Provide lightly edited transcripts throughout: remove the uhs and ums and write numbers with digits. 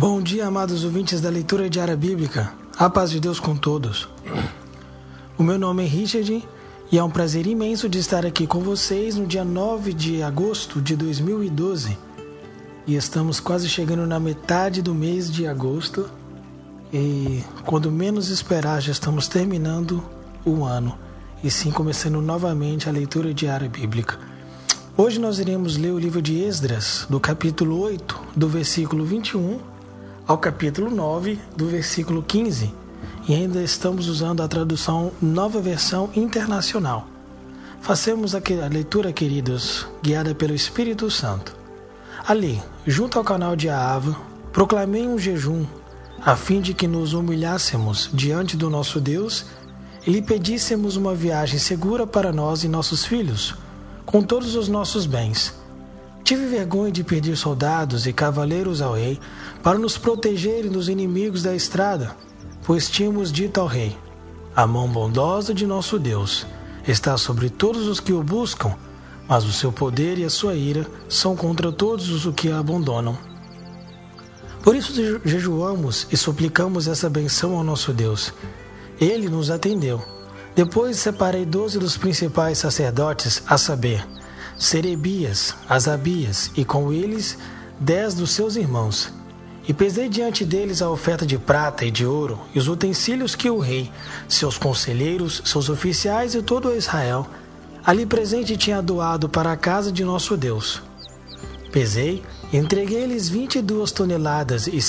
Bom dia, amados ouvintes da leitura diária bíblica. A paz de Deus com todos. O meu nome é Richard e é um prazer imenso de estar aqui com vocês no dia 9 de agosto de 2012. E estamos quase chegando na metade do mês de agosto e quando menos esperar já estamos terminando o ano e sim começando novamente a leitura diária bíblica. Hoje nós iremos ler o livro de Esdras, do capítulo 8, do versículo 21 ao capítulo 9, do versículo 15, e ainda estamos usando a tradução Nova Versão Internacional. Façamos a leitura, queridos, guiada pelo Espírito Santo. Ali, junto ao canal de Ahava, proclamei um jejum, a fim de que nos humilhássemos diante do nosso Deus e lhe pedíssemos uma viagem segura para nós e nossos filhos, com todos os nossos bens. Tive vergonha de pedir soldados e cavaleiros ao rei para nos protegerem dos inimigos da estrada, pois tínhamos dito ao rei: a mão bondosa de nosso Deus está sobre todos os que o buscam, mas o seu poder e a sua ira são contra todos os que a abandonam. Por isso jejuamos e suplicamos essa benção ao nosso Deus. Ele nos atendeu. Depois separei 12 dos principais sacerdotes, a saber, Serebias, Asabias, e com eles 10 dos seus irmãos. E pesei diante deles a oferta de prata e de ouro, e os utensílios que o rei, seus conselheiros, seus oficiais e todo Israel, ali presente tinha doado para a casa de nosso Deus. Pesei e entreguei-lhes 22 toneladas e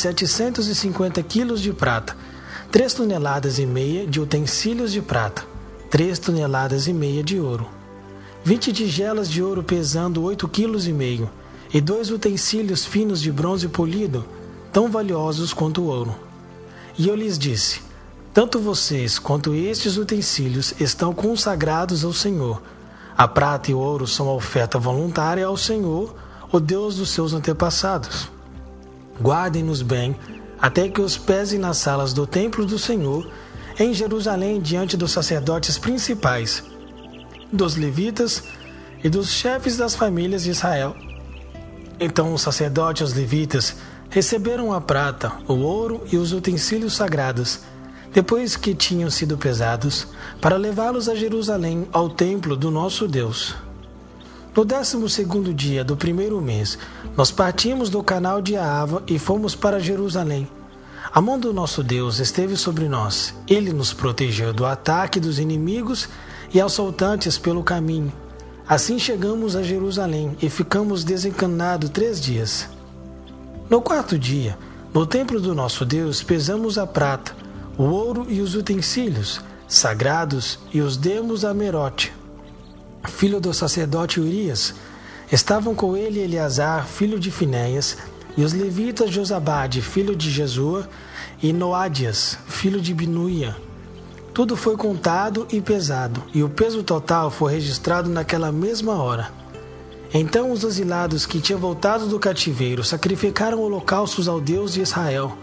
750 quilos de prata, 3 toneladas e meia de utensílios de prata, 3 toneladas e meia de ouro, 20 tigelas de ouro pesando 8,5 kg, e 2 utensílios finos de bronze polido, tão valiosos quanto o ouro. E eu lhes disse: tanto vocês quanto estes utensílios estão consagrados ao Senhor. A prata e o ouro são a oferta voluntária ao Senhor, o Deus dos seus antepassados. Guardem-nos bem, até que os pesem nas salas do templo do Senhor, em Jerusalém, diante dos sacerdotes principais, dos levitas e dos chefes das famílias de Israel. Então os sacerdotes e os levitas receberam a prata, o ouro e os utensílios sagrados, depois que tinham sido pesados, para levá-los a Jerusalém, ao templo do nosso Deus. No 12º dia do primeiro mês, nós partimos do canal de Ahava e fomos para Jerusalém. A mão do nosso Deus esteve sobre nós. Ele nos protegeu do ataque dos inimigos e assaltantes pelo caminho. Assim chegamos a Jerusalém e ficamos desencanados 3 dias. No 4º dia, no templo do nosso Deus, pesamos a prata, o ouro e os utensílios sagrados e os demos a Merote, filho do sacerdote Urias. Estavam com ele Eleazar, filho de Finéias, e os levitas Josabade, filho de Jesua, e Noádias, filho de Binuia. Tudo foi contado e pesado, e o peso total foi registrado naquela mesma hora. Então os exilados que tinham voltado do cativeiro sacrificaram holocaustos ao Deus de Israel: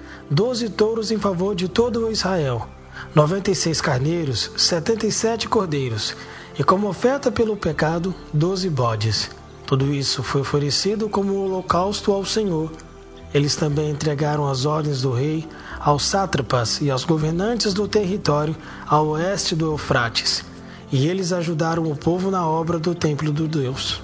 12 touros em favor de todo o Israel, 96 carneiros, 77 cordeiros, e como oferta pelo pecado, 12 bodes. Tudo isso foi oferecido como holocausto ao Senhor. Eles também entregaram as ordens do rei aos sátrapas e aos governantes do território ao oeste do Eufrates, e eles ajudaram o povo na obra do templo do Deus.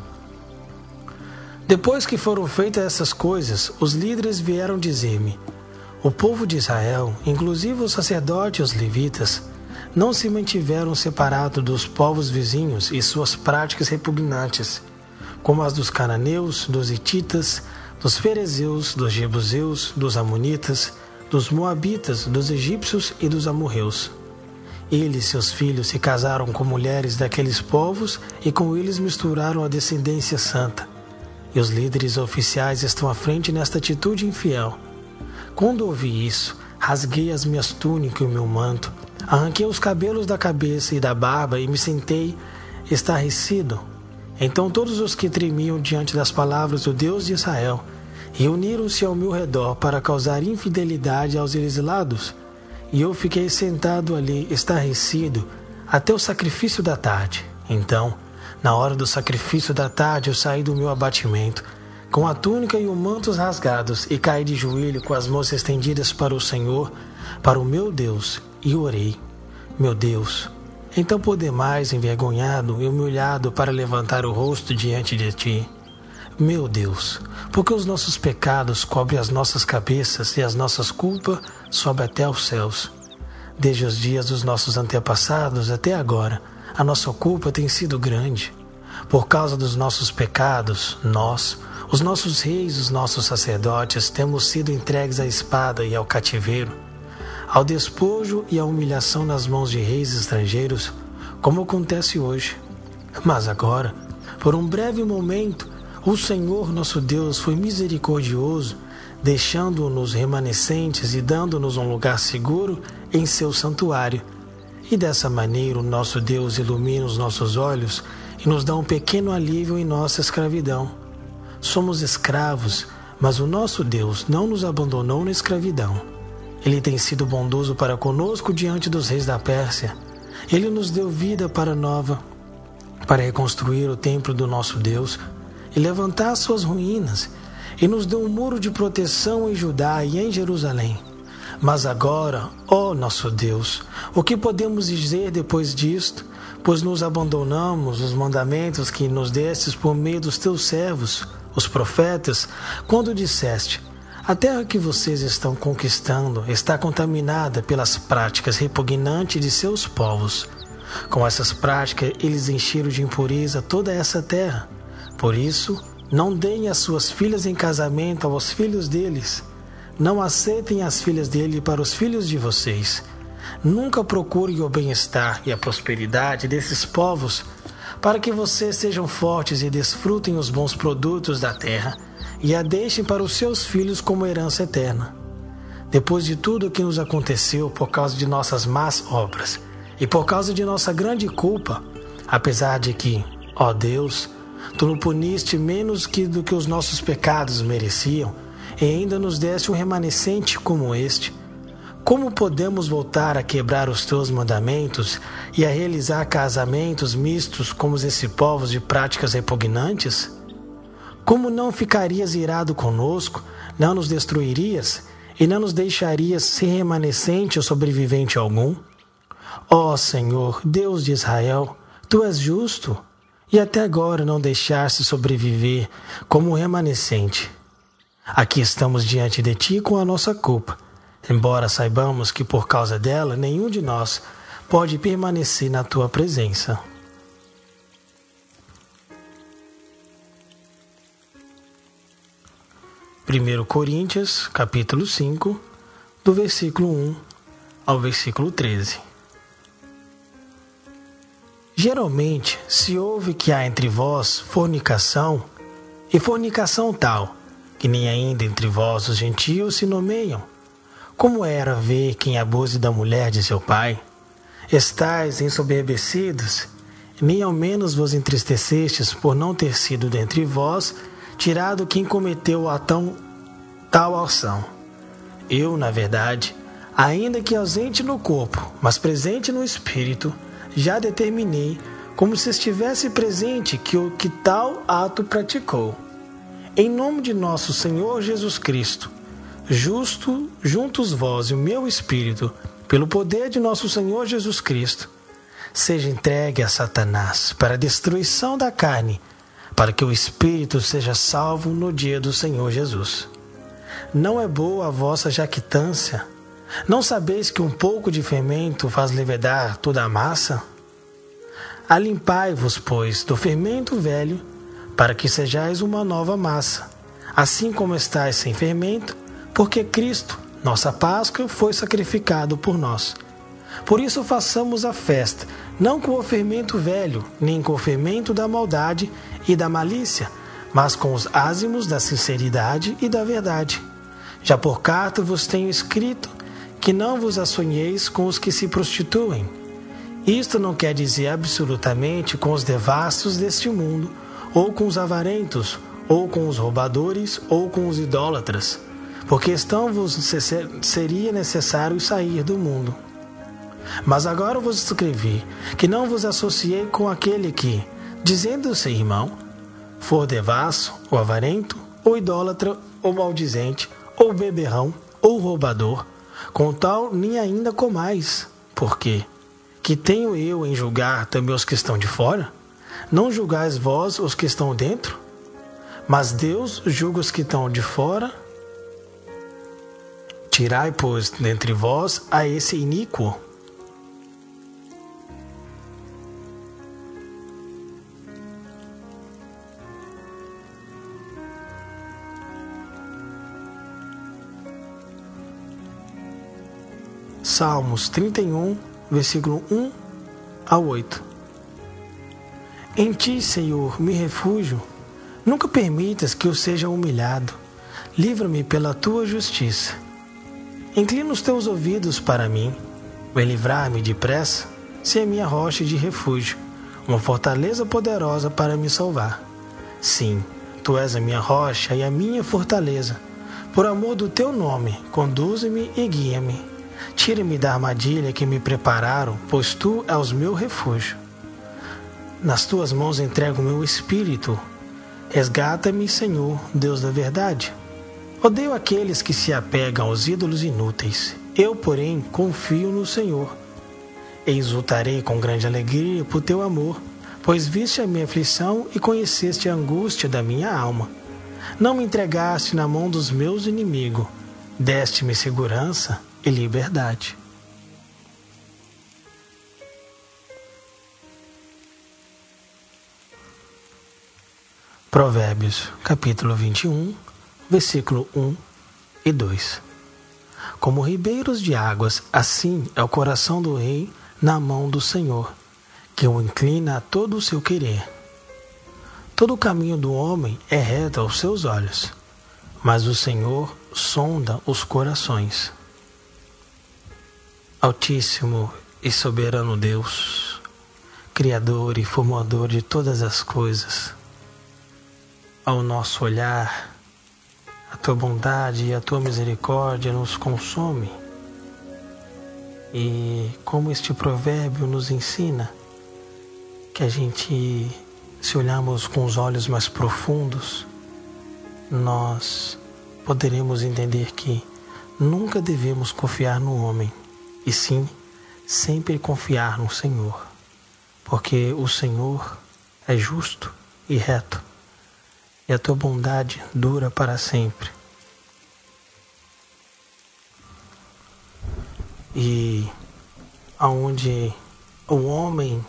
Depois que foram feitas essas coisas, os líderes vieram dizer-me: o povo de Israel, inclusive os sacerdotes e os levitas, não se mantiveram separados dos povos vizinhos e suas práticas repugnantes, como as dos cananeus, dos hititas, dos ferezeus, dos jebuseus, dos amonitas, dos moabitas, dos egípcios e dos amorreus. Eles e seus filhos se casaram com mulheres daqueles povos e com eles misturaram a descendência santa. E os líderes oficiais estão à frente nesta atitude infiel. Quando ouvi isso, rasguei as minhas túnicas e o meu manto, arranquei os cabelos da cabeça e da barba e me sentei estarrecido. Então todos os que tremiam diante das palavras do Deus de Israel reuniram-se ao meu redor para causar infidelidade aos exilados, e eu fiquei sentado ali estarrecido até o sacrifício da tarde. Então, na hora do sacrifício da tarde, eu saí do meu abatimento, com a túnica e o manto rasgados, e caí de joelho com as mãos estendidas para o Senhor, para o meu Deus, e orei: meu Deus, em tão poder mais envergonhado e humilhado para levantar o rosto diante de ti. Meu Deus, porque os nossos pecados cobrem as nossas cabeças e as nossas culpas sobem até aos céus. Desde os dias dos nossos antepassados até agora, a nossa culpa tem sido grande. Por causa dos nossos pecados, nós, os nossos reis e os nossos sacerdotes, temos sido entregues à espada e ao cativeiro, ao despojo e à humilhação nas mãos de reis estrangeiros, como acontece hoje. Mas agora, por um breve momento, o Senhor nosso Deus foi misericordioso, deixando-nos remanescentes e dando-nos um lugar seguro em seu santuário. E dessa maneira o nosso Deus ilumina os nossos olhos e nos dá um pequeno alívio em nossa escravidão. Somos escravos, mas o nosso Deus não nos abandonou na escravidão. Ele tem sido bondoso para conosco diante dos reis da Pérsia. Ele nos deu vida nova para reconstruir o templo do nosso Deus e levantar suas ruínas, e nos deu um muro de proteção em Judá e em Jerusalém. Mas agora, ó nosso Deus, o que podemos dizer depois disto? Pois nos abandonamos os mandamentos que nos destes por meio dos teus servos, os profetas, quando disseste: a terra que vocês estão conquistando está contaminada pelas práticas repugnantes de seus povos. Com essas práticas, eles encheram de impureza toda essa terra. Por isso, não deem as suas filhas em casamento aos filhos deles. Não aceitem as filhas dele para os filhos de vocês. Nunca procurem o bem-estar e a prosperidade desses povos, para que vocês sejam fortes e desfrutem os bons produtos da terra, e a deixem para os seus filhos como herança eterna. Depois de tudo o que nos aconteceu por causa de nossas más obras, e por causa de nossa grande culpa, apesar de que, ó Deus, Tu nos puniste menos do que os nossos pecados mereciam, e ainda nos deste um remanescente como este, como podemos voltar a quebrar os teus mandamentos e a realizar casamentos mistos como esse povo de práticas repugnantes? Como não ficarias irado conosco, não nos destruirias e não nos deixarias sem remanescente ou sobrevivente algum? Ó Senhor, Deus de Israel, Tu és justo, e até agora não deixaste sobreviver como um remanescente. Aqui estamos diante de Ti com a nossa culpa, embora saibamos que por causa dela nenhum de nós pode permanecer na Tua presença. Primeiro Coríntios, capítulo 5, do versículo 1 ao versículo 13. Geralmente se ouve que há entre vós fornicação, e fornicação tal, que nem ainda entre vós os gentios se nomeiam. Como era ver quem abuse da mulher de seu pai? Estais ensoberbecidos, nem ao menos vos entristecestes por não ter sido dentre vós tirado quem cometeu a tal ação. Eu, na verdade, ainda que ausente no corpo, mas presente no espírito, já determinei, como se estivesse presente, que tal ato praticou. Em nome de nosso Senhor Jesus Cristo, justo juntos vós e o meu espírito, pelo poder de nosso Senhor Jesus Cristo, seja entregue a Satanás para a destruição da carne, para que o espírito seja salvo no dia do Senhor Jesus. Não é boa a vossa jactância? Não sabeis que um pouco de fermento faz levedar toda a massa? Alimpai-vos, pois, do fermento velho, para que sejais uma nova massa, assim como estáis sem fermento, porque Cristo, nossa Páscoa, foi sacrificado por nós. Por isso façamos a festa, não com o fermento velho, nem com o fermento da maldade e da malícia, mas com os ázimos da sinceridade e da verdade. Já por carta vos tenho escrito que não vos assunheis com os que se prostituem. Isto não quer dizer absolutamente com os devassos deste mundo, ou com os avarentos, ou com os roubadores, ou com os idólatras, porque vos seria necessário sair do mundo. Mas agora vos escrevi que não vos associei com aquele que, dizendo-se irmão, for devasso, ou avarento, ou idólatra, ou maldizente, ou beberrão, ou roubador, com tal nem ainda comais. Por quê? Que tenho eu em julgar também os que estão de fora? Não julgais vós os que estão dentro? Mas Deus julga os que estão de fora. Tirai, pois, dentre vós a esse iníquo. Salmos 31, versículo 1 ao 8. Em ti, Senhor, me refugio. Nunca permitas que eu seja humilhado. Livra-me pela tua justiça. Inclina os teus ouvidos para mim. Vem livrar-me depressa, se é minha rocha de refúgio, uma fortaleza poderosa para me salvar. Sim, tu és a minha rocha e a minha fortaleza. Por amor do teu nome, conduze-me e guia-me. Tira-me da armadilha que me prepararam, pois tu és o meu refúgio. Nas tuas mãos entrego o meu espírito. Resgata-me, Senhor, Deus da verdade. Odeio aqueles que se apegam aos ídolos inúteis. Eu, porém, confio no Senhor. Exultarei com grande alegria por teu amor, pois viste a minha aflição e conheceste a angústia da minha alma. Não me entregaste na mão dos meus inimigos. Deste-me segurança e liberdade. Provérbios, capítulo 21, versículo 1 e 2. Como ribeiros de águas, assim é o coração do rei na mão do Senhor, que o inclina a todo o seu querer. Todo o caminho do homem é reto aos seus olhos, mas o Senhor sonda os corações. Altíssimo e soberano Deus, Criador e formador de todas as coisas, ao nosso olhar, a tua bondade e a tua misericórdia nos consome. E como este provérbio nos ensina, que a gente, se olharmos com os olhos mais profundos, nós poderemos entender que nunca devemos confiar no homem, e sim, sempre confiar no Senhor, porque o Senhor é justo e reto, e a tua bondade dura para sempre. E aonde o homem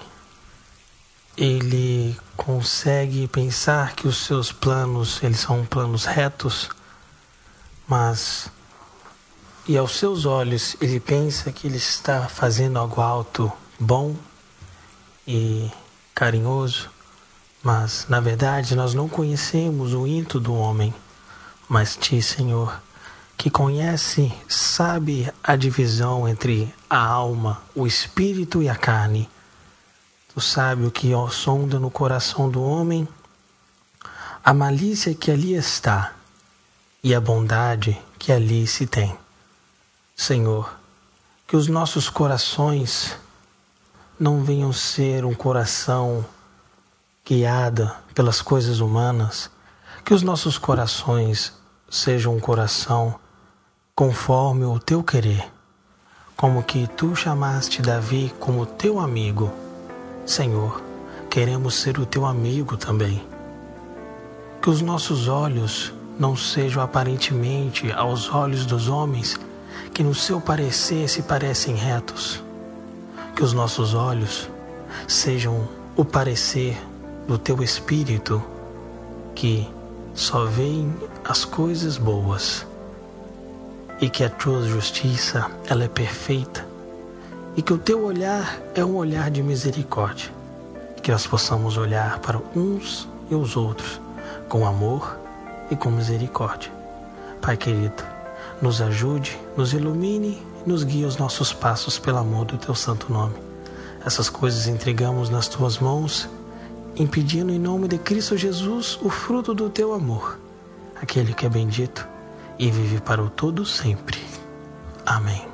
ele consegue pensar que os seus planos eles são planos retos, mas e aos seus olhos ele pensa que ele está fazendo algo alto, bom e carinhoso, mas na verdade nós não conhecemos o íntimo do homem. Mas ti, Senhor, que conhece, sabe a divisão entre a alma, o espírito e a carne. Tu sabe o que sonda no coração do homem, a malícia que ali está e a bondade que ali se tem. Senhor, que os nossos corações não venham ser um coração guiado pelas coisas humanas, que os nossos corações sejam um coração conforme o teu querer, como que tu chamaste Davi como teu amigo. Senhor, queremos ser o teu amigo também. Que os nossos olhos não sejam aparentemente aos olhos dos homens, que no seu parecer se parecem retos. Que os nossos olhos sejam o parecer do teu Espírito, que só veem as coisas boas. E que a tua justiça ela é perfeita. E que o teu olhar é um olhar de misericórdia. Que nós possamos olhar para uns e os outros com amor e com misericórdia. Pai querido, nos ajude, nos ilumine, nos guie os nossos passos pelo amor do teu santo nome. Essas coisas entregamos nas tuas mãos, impedindo em nome de Cristo Jesus o fruto do teu amor, aquele que é bendito e vive para o todo sempre. Amém.